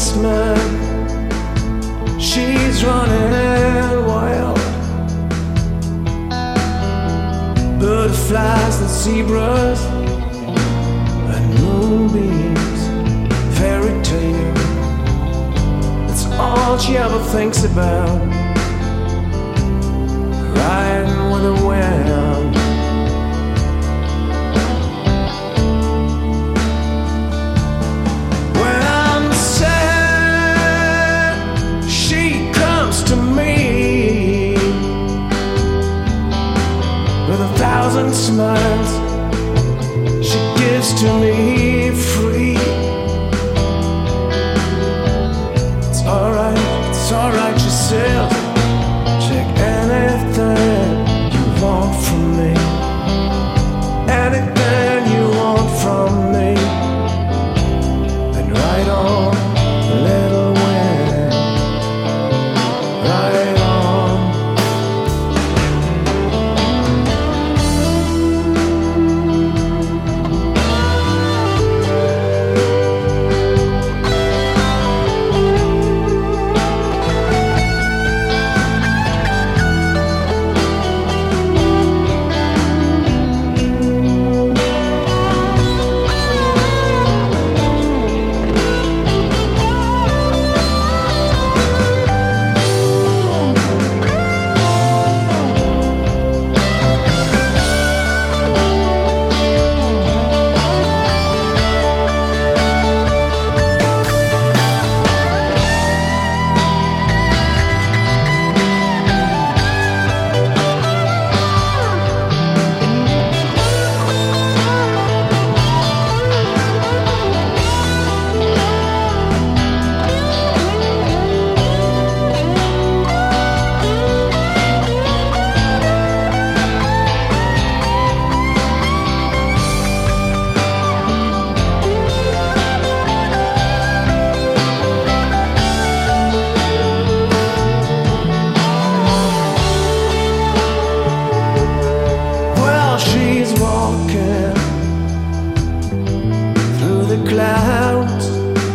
circus man. She's running wild. Butterflies and zebras and moonbeams, fairy tale. It's all she ever thinks about. Riding with the wind. When I'm sad, she comes to me with 1,000 smiles. She gives to me free. It's alright, she says. Check anything you want from me. Anything you want from me. And ride on, little wind. Ride on. She's walking through the clouds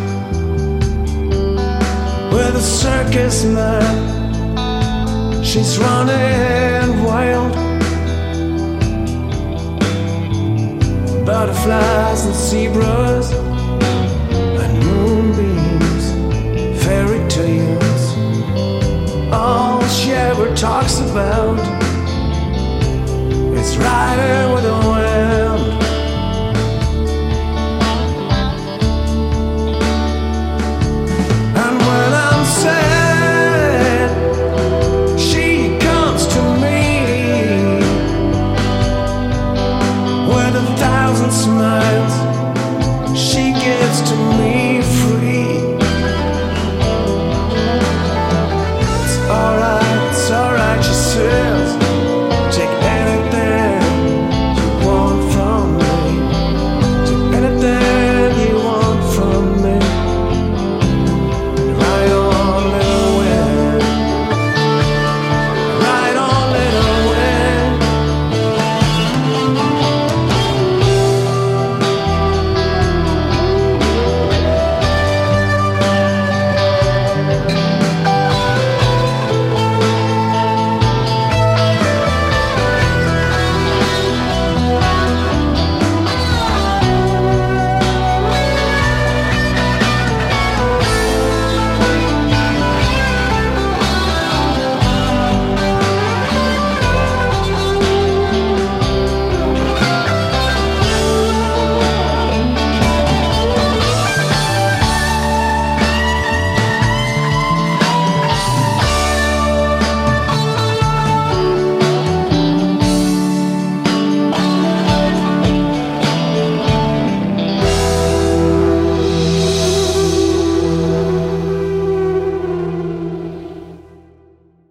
with a circus man. She's running wild. Butterflies and zebras and moonbeams, fairy tales. All she ever talks about.